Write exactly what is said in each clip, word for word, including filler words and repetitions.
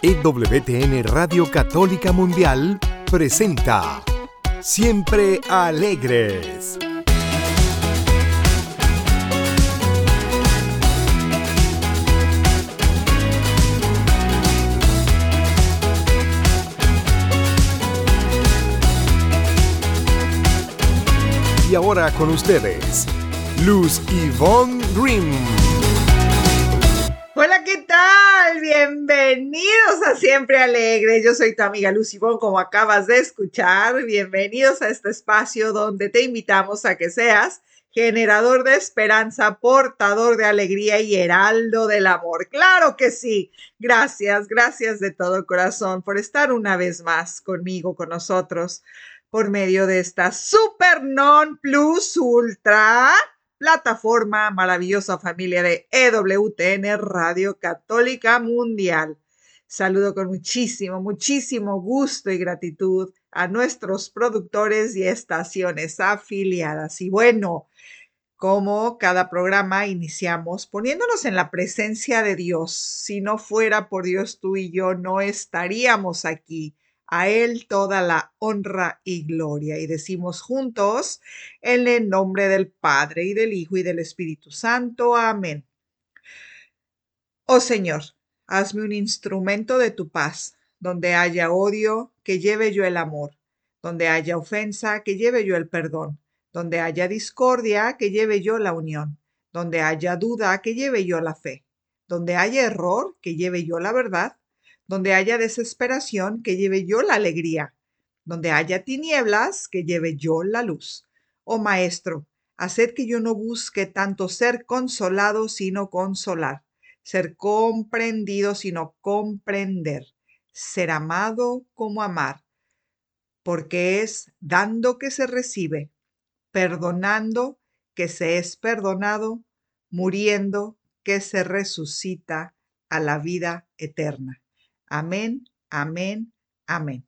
E W T N Radio Católica Mundial presenta Siempre Alegres. Y ahora con ustedes, Luz Yvonne Grimm. Hola, ¿qué tal? Bienvenidos a Siempre Alegres. Yo soy tu amiga Luz Yvonne, como acabas de escuchar. Bienvenidos a este espacio donde te invitamos a que seas generador de esperanza, portador de alegría y heraldo del amor. ¡Claro que sí! Gracias, gracias de todo corazón por estar una vez más conmigo, con nosotros, por medio de esta Super Non Plus Ultra plataforma, maravillosa familia de E W T N Radio Católica Mundial. Saludo con muchísimo, muchísimo gusto y gratitud a nuestros productores y estaciones afiliadas. Y bueno, como cada programa iniciamos poniéndonos en la presencia de Dios. Si no fuera por Dios, tú y yo no estaríamos aquí. A Él toda la honra y gloria. Y decimos juntos, en el nombre del Padre, y del Hijo, y del Espíritu Santo. Amén. Oh Señor, hazme un instrumento de tu paz. Donde haya odio, que lleve yo el amor. Donde haya ofensa, que lleve yo el perdón. Donde haya discordia, que lleve yo la unión. Donde haya duda, que lleve yo la fe. Donde haya error, que lleve yo la verdad. Donde haya desesperación, que lleve yo la alegría. Donde haya tinieblas, que lleve yo la luz. Oh Maestro, haced que yo no busque tanto ser consolado, sino consolar. Ser comprendido, sino comprender. Ser amado como amar. Porque es dando que se recibe, perdonando que se es perdonado, muriendo que se resucita a la vida eterna. Amén, amén, amén.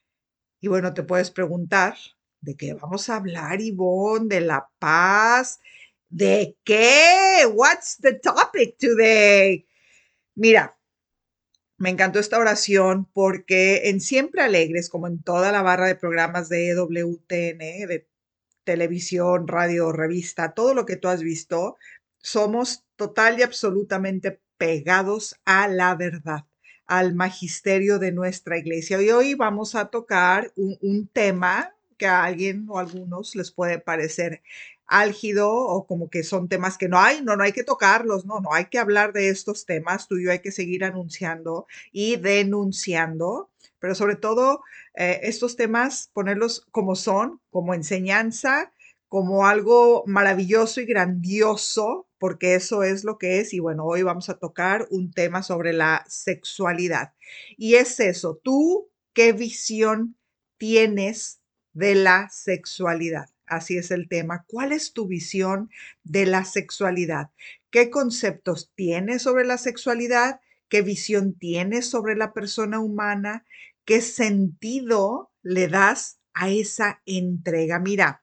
Y bueno, te puedes preguntar, ¿de qué vamos a hablar, Ivonne? ¿De la paz? ¿De qué? What's the topic today? Mira, me encantó esta oración porque en Siempre Alegres, como en toda la barra de programas de E W T N, de televisión, radio, revista, todo lo que tú has visto, somos total y absolutamente pegados a la verdad, al magisterio de nuestra iglesia. Y hoy vamos a tocar un, un tema que a alguien o a algunos les puede parecer álgido o como que son temas que no hay, no, no hay que tocarlos, no, no hay que hablar de estos temas, tú y yo hay que seguir anunciando y denunciando, pero sobre todo eh, estos temas ponerlos como son, como enseñanza, como algo maravilloso y grandioso, porque eso es lo que es. Y bueno, hoy vamos a tocar un tema sobre la sexualidad. Y es eso, ¿tú qué visión tienes de la sexualidad? Así es el tema. ¿Cuál es tu visión de la sexualidad? ¿Qué conceptos tienes sobre la sexualidad? ¿Qué visión tienes sobre la persona humana? ¿Qué sentido le das a esa entrega? Mira,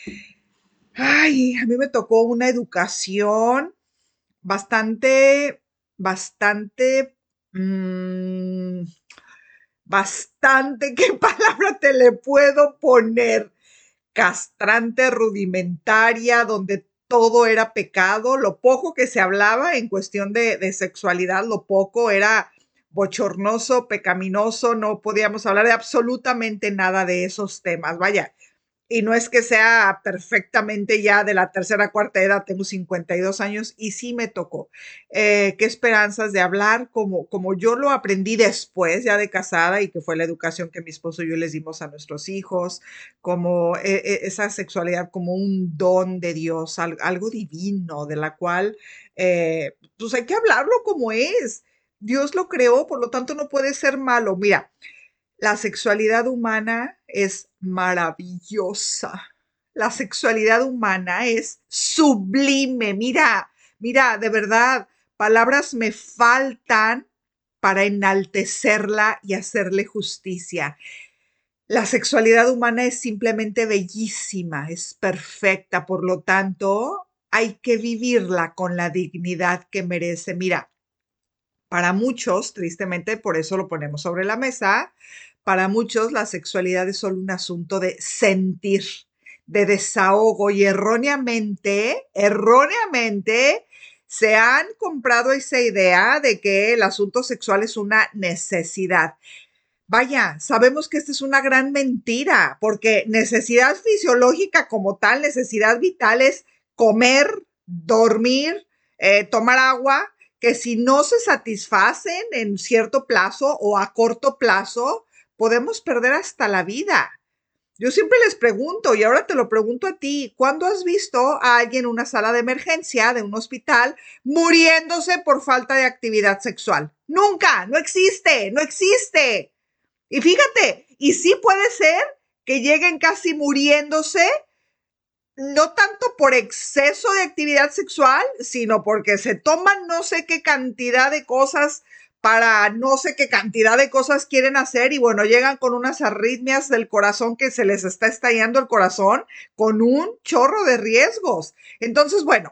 ay, a mí me tocó una educación bastante, bastante, mmm, bastante, ¿qué palabra te le puedo poner? Castrante, rudimentaria, donde todo era pecado. Lo poco que se hablaba en cuestión de, de sexualidad, lo poco era bochornoso, pecaminoso, no podíamos hablar de absolutamente nada de esos temas. Vaya, y no es que sea perfectamente ya de la tercera, cuarta edad, tengo cincuenta y dos años y sí me tocó. Eh, qué esperanzas de hablar como, como yo lo aprendí después ya de casada y que fue la educación que mi esposo y yo les dimos a nuestros hijos, como eh, eh, esa sexualidad como un don de Dios, al, algo divino de la cual eh, pues hay que hablarlo como es. Dios lo creó, por lo tanto no puede ser malo. Mira, la sexualidad humana es maravillosa. La sexualidad humana es sublime. Mira, mira, de verdad, palabras me faltan para enaltecerla y hacerle justicia. La sexualidad humana es simplemente bellísima, es perfecta, por lo tanto, hay que vivirla con la dignidad que merece. Mira, Para muchos, tristemente, por eso lo ponemos sobre la mesa, para muchos la sexualidad es solo un asunto de sentir, de desahogo y erróneamente, erróneamente se han comprado esa idea de que el asunto sexual es una necesidad. Vaya, sabemos que esta es una gran mentira, porque necesidad fisiológica como tal, necesidad vital es comer, dormir, eh, tomar agua, que si no se satisfacen en cierto plazo o a corto plazo, podemos perder hasta la vida. Yo siempre les pregunto, y ahora te lo pregunto a ti, ¿cuándo has visto a alguien en una sala de emergencia de un hospital muriéndose por falta de actividad sexual? Nunca, no existe, no existe. Y fíjate, y sí puede ser que lleguen casi muriéndose, no tanto por exceso de actividad sexual, sino porque se toman no sé qué cantidad de cosas para no sé qué cantidad de cosas quieren hacer y bueno, llegan con unas arritmias del corazón que se les está estallando el corazón con un chorro de riesgos. Entonces, bueno,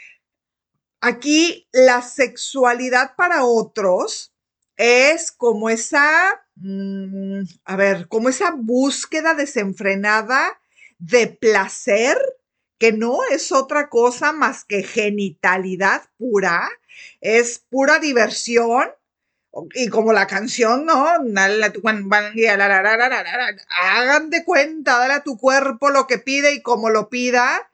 aquí la sexualidad para otros es como esa, mm, a ver, como esa búsqueda desenfrenada de placer, que no es otra cosa más que genitalidad pura, es pura diversión. Y como la canción, ¿no? Hagan de cuenta, dale a tu cuerpo lo que pide y como lo pida.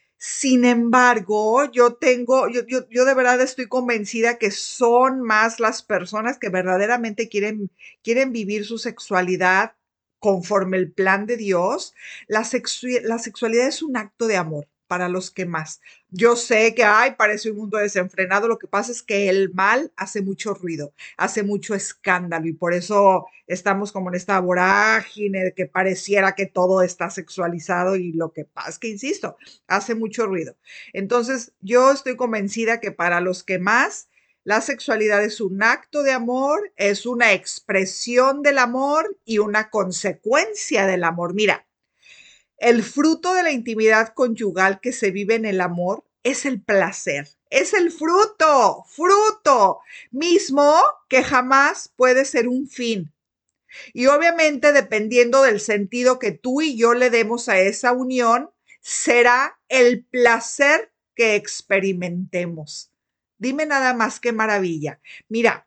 Sin embargo, yo tengo, yo, yo, yo de verdad estoy convencida que son más las personas que verdaderamente quieren, quieren vivir su sexualidad conforme el plan de Dios. La, sexu- la sexualidad es un acto de amor para los que más. Yo sé que, ay, parece un mundo desenfrenado. Lo que pasa es que el mal hace mucho ruido, hace mucho escándalo y por eso estamos como en esta vorágine de que pareciera que todo está sexualizado y lo que pasa es que, insisto, hace mucho ruido. Entonces, yo estoy convencida que para los que más, la sexualidad es un acto de amor, es una expresión del amor y una consecuencia del amor. Mira, el fruto de la intimidad conyugal que se vive en el amor es el placer. Es el fruto, fruto mismo que jamás puede ser un fin. Y obviamente, dependiendo del sentido que tú y yo le demos a esa unión, será el placer que experimentemos. Dime nada más qué maravilla. Mira,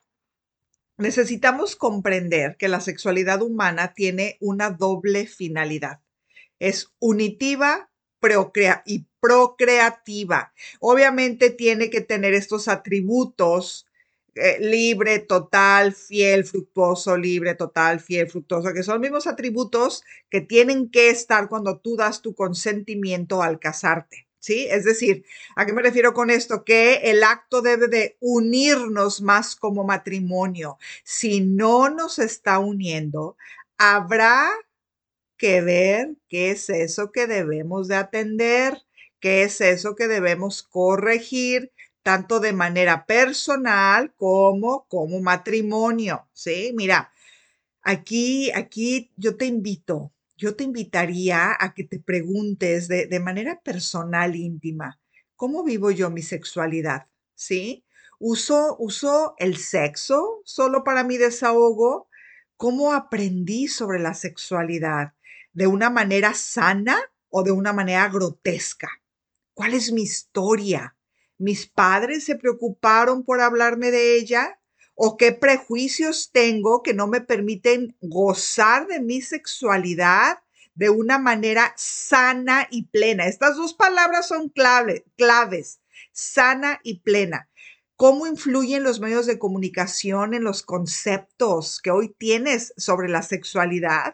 necesitamos comprender que la sexualidad humana tiene una doble finalidad. Es unitiva procrea y procreativa. Obviamente tiene que tener estos atributos eh, libre, total, fiel, fructuoso, libre, total, fiel, fructuoso, que son los mismos atributos que tienen que estar cuando tú das tu consentimiento al casarte. ¿Sí? Es decir, ¿a qué me refiero con esto? Que el acto debe de unirnos más como matrimonio. Si no nos está uniendo, habrá que ver qué es eso que debemos de atender, qué es eso que debemos corregir, tanto de manera personal como como matrimonio, ¿sí? Mira, aquí, aquí yo te invito, yo te invitaría a que te preguntes de, de manera personal, íntima, ¿cómo vivo yo mi sexualidad? ¿Sí? ¿Uso, uso el sexo solo para mi desahogo? ¿Cómo aprendí sobre la sexualidad? ¿De una manera sana o de una manera grotesca? ¿Cuál es mi historia? ¿Mis padres se preocuparon por hablarme de ella? ¿O qué prejuicios tengo que no me permiten gozar de mi sexualidad de una manera sana y plena? Estas dos palabras son clave, claves, sana y plena. ¿Cómo influyen los medios de comunicación en los conceptos que hoy tienes sobre la sexualidad?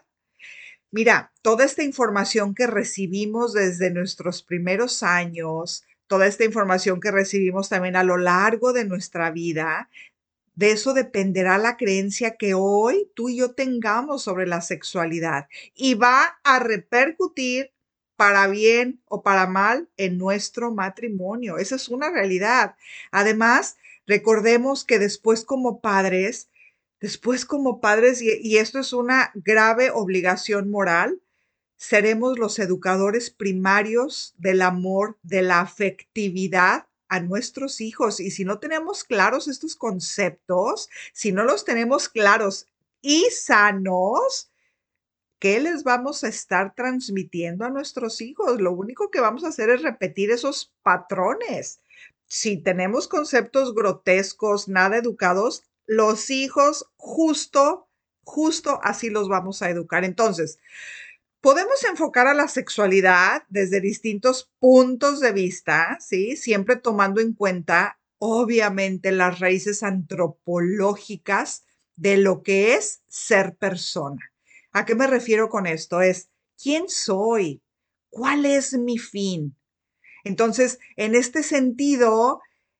Mira, toda esta información que recibimos desde nuestros primeros años, toda esta información que recibimos también a lo largo de nuestra vida, de eso dependerá la creencia que hoy tú y yo tengamos sobre la sexualidad y va a repercutir para bien o para mal en nuestro matrimonio. Esa es una realidad. Además, recordemos que después como padres, después como padres, y, y esto es una grave obligación moral, seremos los educadores primarios del amor, de la afectividad a nuestros hijos. Y si no tenemos claros estos conceptos, si no los tenemos claros y sanos, ¿qué les vamos a estar transmitiendo a nuestros hijos? Lo único que vamos a hacer es repetir esos patrones. Si tenemos conceptos grotescos, nada educados, los hijos justo, justo así los vamos a educar. Entonces, podemos enfocar a la sexualidad desde distintos puntos de vista, ¿sí? Siempre tomando en cuenta, obviamente, las raíces antropológicas de lo que es ser persona. ¿A qué me refiero con esto? Es, ¿quién soy? ¿Cuál es mi fin? Entonces, en este sentido,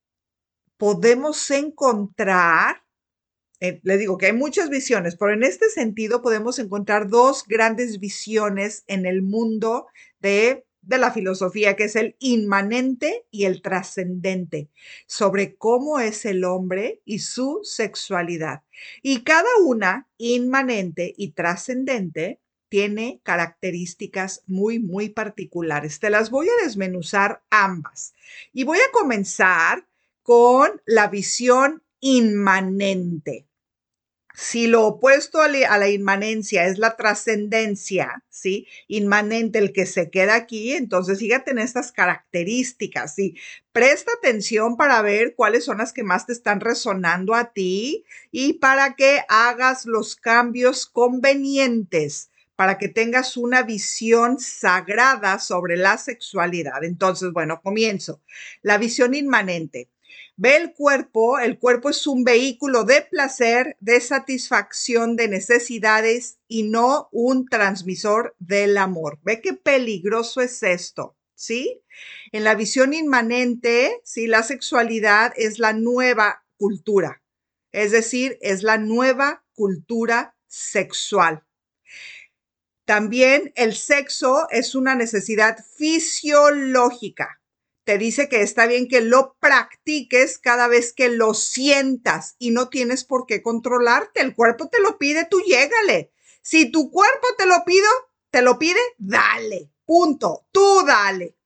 podemos encontrar, eh, le digo que hay muchas visiones, pero en este sentido podemos encontrar dos grandes visiones en el mundo de, de la filosofía, que es el inmanente y el trascendente, sobre cómo es el hombre y su sexualidad. Y cada una, inmanente y trascendente, tiene características muy, muy particulares. Te las voy a desmenuzar ambas. Y voy a comenzar con la visión inmanente. Si lo opuesto a la, a la inmanencia es la trascendencia, ¿sí? Inmanente, el que se queda aquí, entonces fíjate en estas características, ¿sí? Presta atención para ver cuáles son las que más te están resonando a ti y para que hagas los cambios convenientes, para que tengas una visión sagrada sobre la sexualidad. Entonces, bueno, comienzo. La visión inmanente. Ve el cuerpo, el cuerpo es un vehículo de placer, de satisfacción de necesidades y no un transmisor del amor. Ve qué peligroso es esto, ¿sí? En la visión inmanente, ¿sí? La sexualidad es la nueva cultura, es decir, es la nueva cultura sexual. También el sexo es una necesidad fisiológica. Te dice que está bien que lo practiques cada vez que lo sientas y no tienes por qué controlarte. El cuerpo te lo pide, tú llégale. Si tu cuerpo te lo pide, te lo pide, dale. Punto. Tú dale.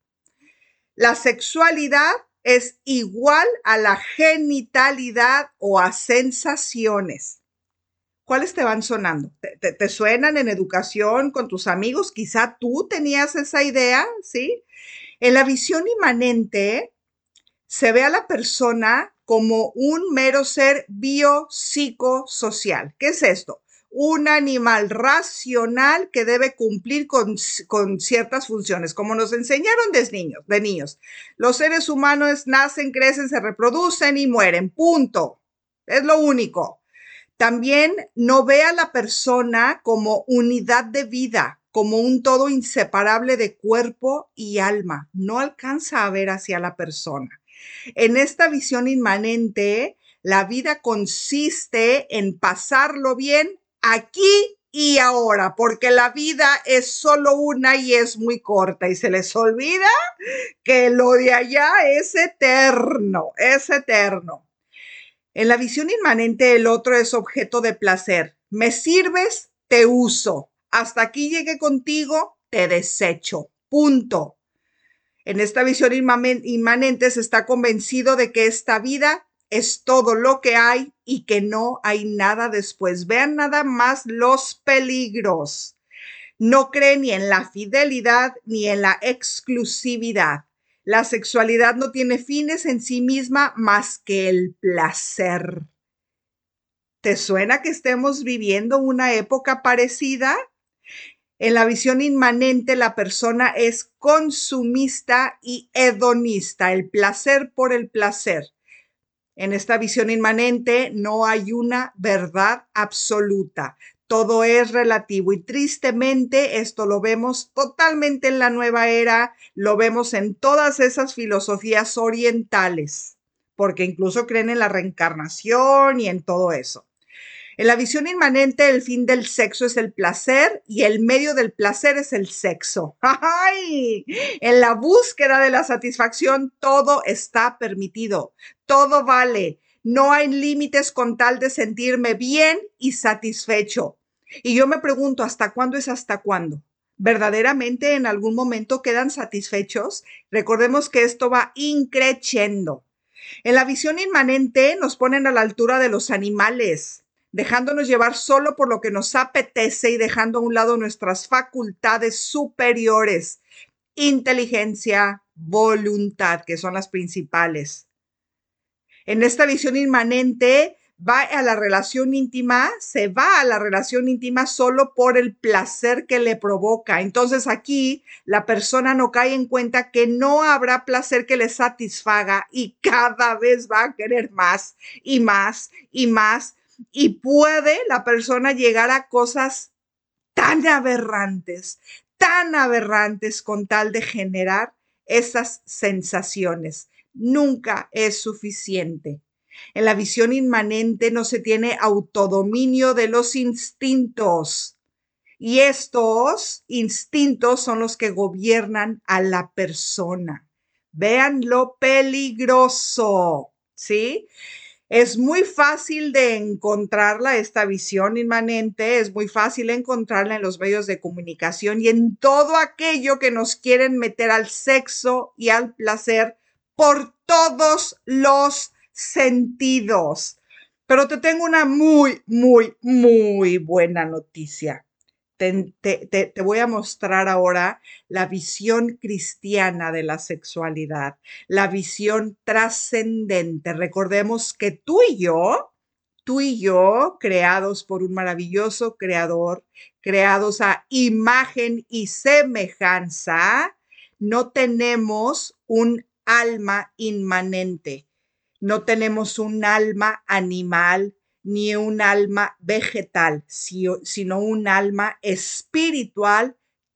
La sexualidad es igual a la genitalidad o a sensaciones. ¿Cuáles te van sonando? ¿Te, te, te suenan en educación con tus amigos? Quizá tú tenías esa idea, ¿sí? En la visión inmanente se ve a la persona como un mero ser biopsicosocial. ¿Qué es esto? Un animal racional que debe cumplir con, con ciertas funciones, como nos enseñaron desde niños, de niños. Los seres humanos nacen, crecen, se reproducen y mueren. Punto. Es lo único. También no ve a la persona como unidad de vida, como un todo inseparable de cuerpo y alma. No alcanza a ver hacia la persona. En esta visión inmanente, la vida consiste en pasarlo bien aquí y ahora, porque la vida es solo una y es muy corta y se les olvida que lo de allá es eterno, es eterno. En la visión inmanente, el otro es objeto de placer. Me sirves, te uso. Hasta aquí llegué contigo, te desecho. Punto. En esta visión inmanente se está convencido de que esta vida es todo lo que hay y que no hay nada después. Vean nada más los peligros. No cree ni en la fidelidad ni en la exclusividad. La sexualidad no tiene fines en sí misma más que el placer. ¿Te suena que estemos viviendo una época parecida? En la visión inmanente, la persona es consumista y hedonista, el placer por el placer. En esta visión inmanente no hay una verdad absoluta. Todo es relativo y tristemente esto lo vemos totalmente en la nueva era, lo vemos en todas esas filosofías orientales, porque incluso creen en la reencarnación y en todo eso. En la visión inmanente, el fin del sexo es el placer y el medio del placer es el sexo. ¡Ay! En la búsqueda de la satisfacción, todo está permitido, todo vale. No hay límites con tal de sentirme bien y satisfecho. Y yo me pregunto, ¿hasta cuándo es hasta cuándo? verdaderamente en algún momento quedan satisfechos. Recordemos que esto va increciendo. En la visión inmanente nos ponen a la altura de los animales, dejándonos llevar solo por lo que nos apetece y dejando a un lado nuestras facultades superiores, inteligencia, voluntad, que son las principales. En esta visión inmanente va a la relación íntima, se va a la relación íntima solo por el placer que le provoca. Entonces aquí la persona no cae en cuenta que no habrá placer que le satisfaga y cada vez va a querer más y más y más. Y puede la persona llegar a cosas tan aberrantes, tan aberrantes con tal de generar esas sensaciones. Nunca es suficiente. En la visión inmanente no se tiene autodominio de los instintos. Y estos instintos son los que gobiernan a la persona. Vean lo peligroso, ¿sí? Es muy fácil de encontrarla, esta visión inmanente, es muy fácil encontrarla en los medios de comunicación y en todo aquello que nos quieren meter al sexo y al placer por todos los sentidos. Pero te tengo una muy, muy, muy buena noticia. Te, te, te, te voy a mostrar ahora la visión cristiana de la sexualidad, la visión trascendente. Recordemos que tú y yo, tú y yo, creados por un maravilloso creador, creados a imagen y semejanza, no tenemos un alma inmanente, no tenemos un alma animal, ni un alma vegetal, sino un alma espiritual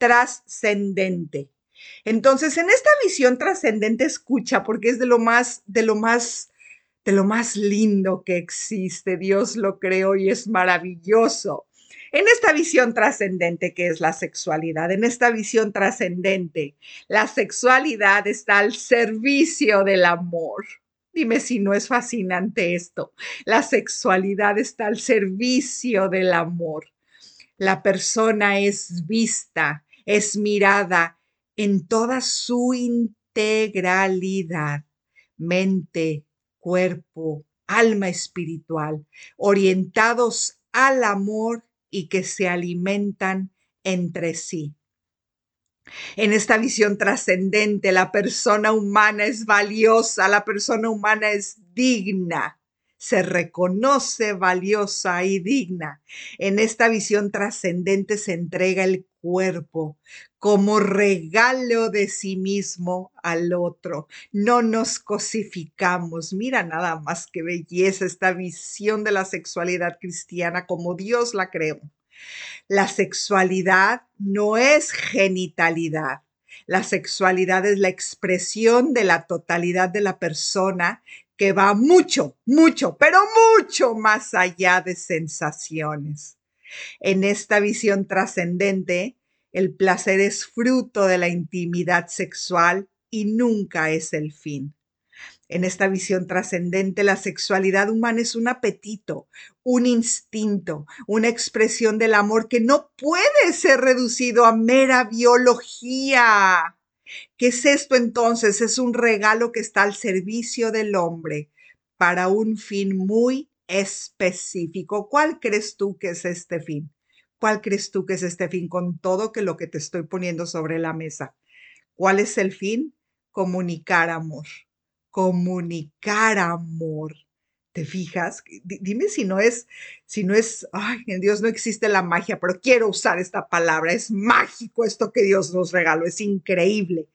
trascendente. Entonces, en esta visión trascendente, escucha, porque es de lo más, de lo más, de lo más lindo que existe. Dios lo creó y es maravilloso. En esta visión trascendente que es la sexualidad, en esta visión trascendente, la sexualidad está al servicio del amor. Dime si no es fascinante esto. La sexualidad está al servicio del amor. La persona es vista, es mirada en toda su integralidad, mente, cuerpo, alma espiritual, orientados al amor y que se alimentan entre sí. En esta visión trascendente, la persona humana es valiosa, la persona humana es digna, se reconoce valiosa y digna. En esta visión trascendente se entrega el cuerpo como regalo de sí mismo al otro. No nos cosificamos. Mira nada más qué belleza esta visión de la sexualidad cristiana como Dios la creó. La sexualidad no es genitalidad. La sexualidad es la expresión de la totalidad de la persona que va mucho, mucho, pero mucho más allá de sensaciones. En esta visión trascendente, el placer es fruto de la intimidad sexual y nunca es el fin. En esta visión trascendente, la sexualidad humana es un apetito, un instinto, una expresión del amor que no puede ser reducido a mera biología. ¿Qué es esto entonces? Es un regalo que está al servicio del hombre para un fin muy específico. ¿Cuál crees tú que es este fin? ¿Cuál crees tú que es este fin con todo que lo que te estoy poniendo sobre la mesa? ¿Cuál es el fin? Comunicar amor. Comunicar amor. ¿Te fijas? D- dime si no es, si no es, ay, en Dios no existe la magia, pero quiero usar esta palabra. Es mágico esto que Dios nos regaló, es increíble.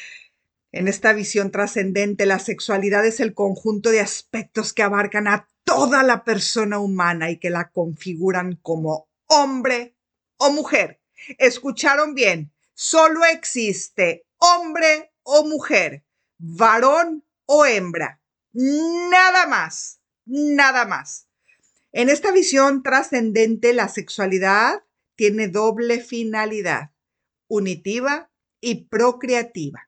En esta visión trascendente, la sexualidad es el conjunto de aspectos que abarcan a toda la persona humana y que la configuran como hombre o mujer. ¿Escucharon bien? Solo existe hombre o mujer, varón o hembra. Nada más, nada más. En esta visión trascendente, la sexualidad tiene doble finalidad, unitiva y procreativa.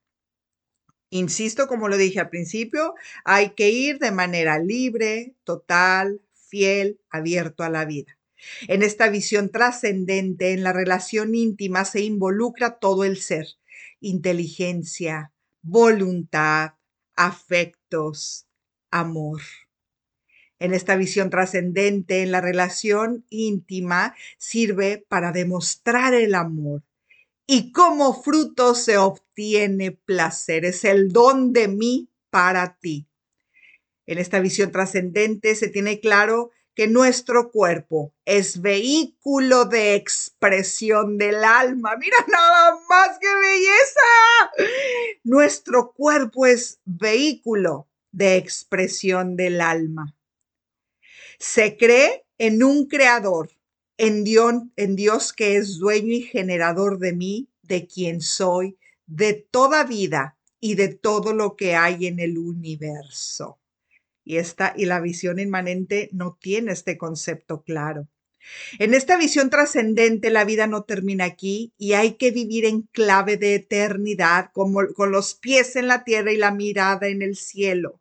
Insisto, como lo dije al principio, hay que ir de manera libre, total, fiel, abierto a la vida. En esta visión trascendente, en la relación íntima se involucra todo el ser: inteligencia, voluntad, afectos, amor. En esta visión trascendente, en la relación íntima, sirve para demostrar el amor. Y como fruto se obtiene placer. Es el don de mí para ti. En esta visión trascendente se tiene claro que nuestro cuerpo es vehículo de expresión del alma. Mira nada más, qué belleza. Nuestro cuerpo es vehículo de expresión del alma. Se cree en un creador, en Dios, en Dios que es dueño y generador de mí, de quien soy, de toda vida y de todo lo que hay en el universo. Y, esta, y la visión inmanente no tiene este concepto claro. En esta visión trascendente, la vida no termina aquí y hay que vivir en clave de eternidad, como, con los pies en la tierra y la mirada en el cielo.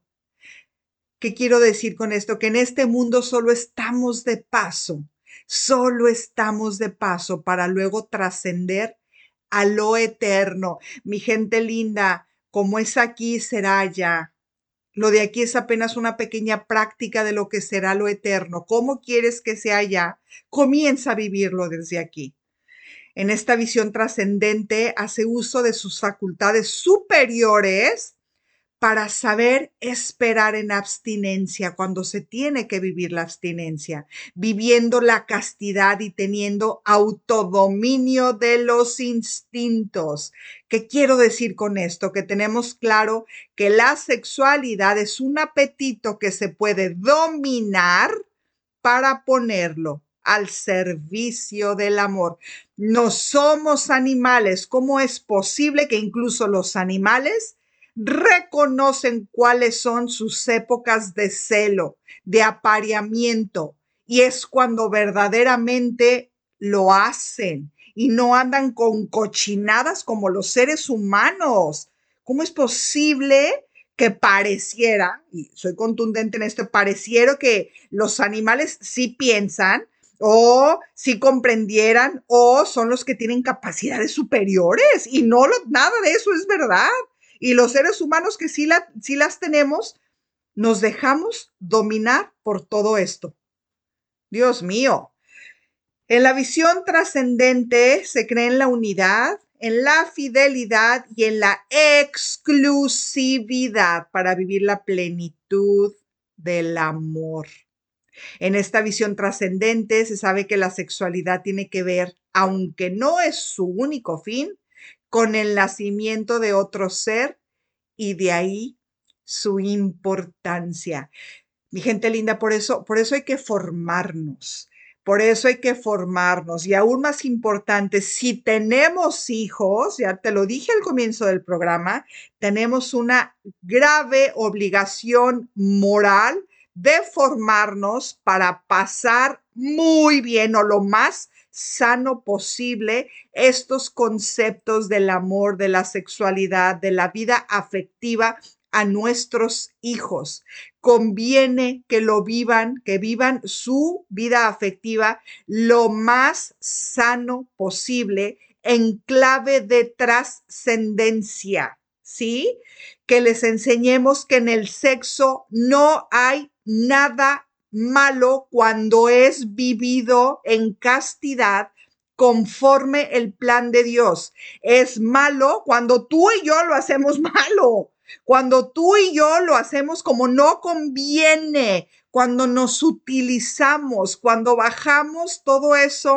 ¿Qué quiero decir con esto? Que en este mundo solo estamos de paso, solo estamos de paso para luego trascender a lo eterno. Mi gente linda, como es aquí, será allá. Lo de aquí es apenas una pequeña práctica de lo que será lo eterno. ¿Cómo quieres que sea allá? Comienza a vivirlo desde aquí. En esta visión trascendente hace uso de sus facultades superiores para saber esperar en abstinencia cuando se tiene que vivir la abstinencia, viviendo la castidad y teniendo autodominio de los instintos. ¿Qué quiero decir con esto? Que tenemos claro que la sexualidad es un apetito que se puede dominar para ponerlo al servicio del amor. No somos animales. ¿Cómo es posible que incluso los animales reconocen cuáles son sus épocas de celo, de apareamiento? Y es cuando verdaderamente lo hacen y no andan con cochinadas como los seres humanos. ¿Cómo es posible que pareciera, y soy contundente en esto, pareciera que los animales sí piensan o sí comprendieran o son los que tienen capacidades superiores? Y no, lo, nada de eso es verdad. Y los seres humanos que sí, la, sí las tenemos, nos dejamos dominar por todo esto. Dios mío. En la visión trascendente se cree en la unidad, en la fidelidad y en la exclusividad para vivir la plenitud del amor. En esta visión trascendente se sabe que la sexualidad tiene que ver, aunque no es su único fin, con el nacimiento de otro ser y de ahí su importancia. Mi gente linda, por eso, por eso hay que formarnos. Por eso hay que formarnos y aún más importante, si tenemos hijos, ya te lo dije al comienzo del programa, tenemos una grave obligación moral de formarnos para pasar muy bien o lo más sano posible estos conceptos del amor, de la sexualidad, de la vida afectiva a nuestros hijos. Conviene que lo vivan, que vivan su vida afectiva lo más sano posible en clave de trascendencia, ¿sí? Que les enseñemos que en el sexo no hay nada malo cuando es vivido en castidad conforme el plan de Dios. Es malo cuando tú y yo lo hacemos malo. Cuando tú y yo lo hacemos como no conviene, cuando nos utilizamos, cuando bajamos todo eso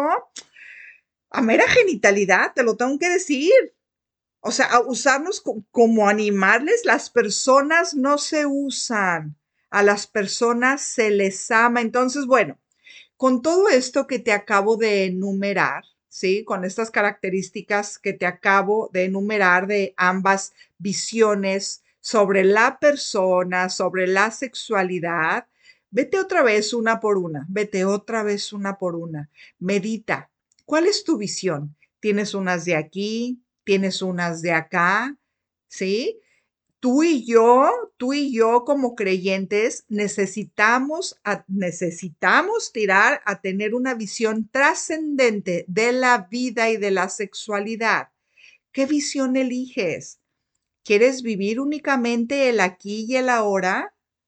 a mera genitalidad, te lo tengo que decir. O sea, a usarnos co- como animales, las personas no se usan, a las personas se les ama. Entonces, bueno, con todo esto que te acabo de enumerar, ¿sí? Con estas características que te acabo de enumerar de ambas visiones sobre la persona, sobre la sexualidad, vete otra vez una por una, vete otra vez una por una. Medita. ¿Cuál es tu visión? ¿Tienes unas de aquí? ¿Tienes unas de acá? ¿Sí? Tú y yo, tú y yo como creyentes necesitamos, a- necesitamos tirar a tener una visión trascendente de la vida y de la sexualidad. ¿Qué visión eliges? ¿Quieres vivir únicamente el aquí y el ahora?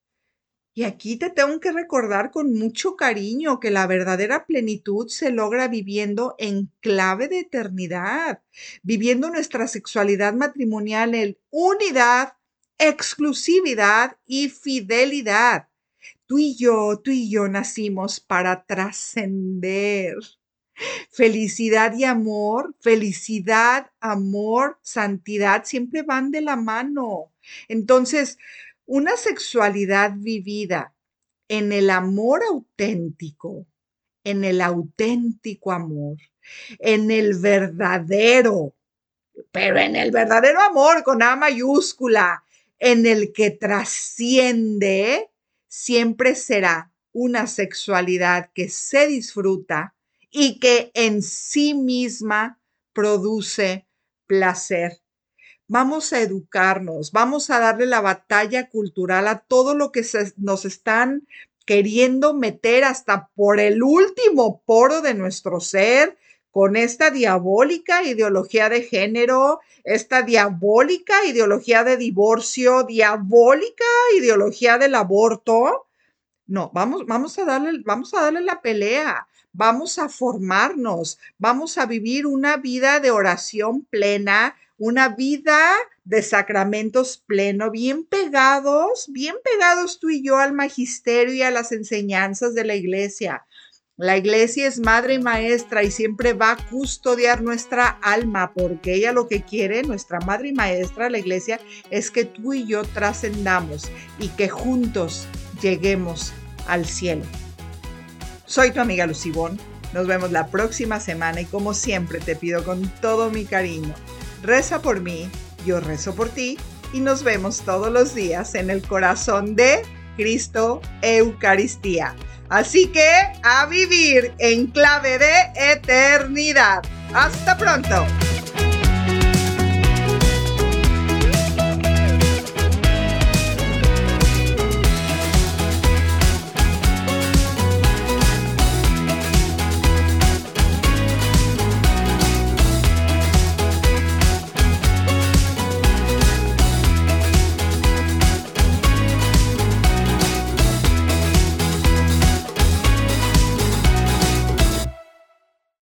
Y aquí te tengo que recordar con mucho cariño que la verdadera plenitud se logra viviendo en clave de eternidad, viviendo nuestra sexualidad matrimonial en unidad, exclusividad y fidelidad. Tú y yo, tú y yo nacimos para trascender. Felicidad y amor, felicidad, amor, santidad, siempre van de la mano. Entonces, una sexualidad vivida en el amor auténtico, en el auténtico amor, en el verdadero, pero en el verdadero amor con A mayúscula, en el que trasciende, siempre será una sexualidad que se disfruta y que en sí misma produce placer. Vamos a educarnos, vamos a darle la batalla cultural a todo lo que se, nos están queriendo meter hasta por el último poro de nuestro ser, con esta diabólica ideología de género, esta diabólica ideología de divorcio, diabólica ideología del aborto. No, vamos, vamos a darle, vamos a darle la pelea, vamos a formarnos, vamos a vivir una vida de oración plena, una vida de sacramentos pleno, bien pegados, bien pegados tú y yo al magisterio y a las enseñanzas de la iglesia. La iglesia es madre y maestra y siempre va a custodiar nuestra alma, porque ella lo que quiere, nuestra madre y maestra, la iglesia, es que tú y yo trascendamos y que juntos lleguemos al cielo. Soy tu amiga Lucy Bon. Nos vemos la próxima semana y como siempre te pido con todo mi cariño, reza por mí, yo rezo por ti y nos vemos todos los días en el corazón de Cristo Eucaristía. Así que a vivir en clave de eternidad. ¡Hasta pronto!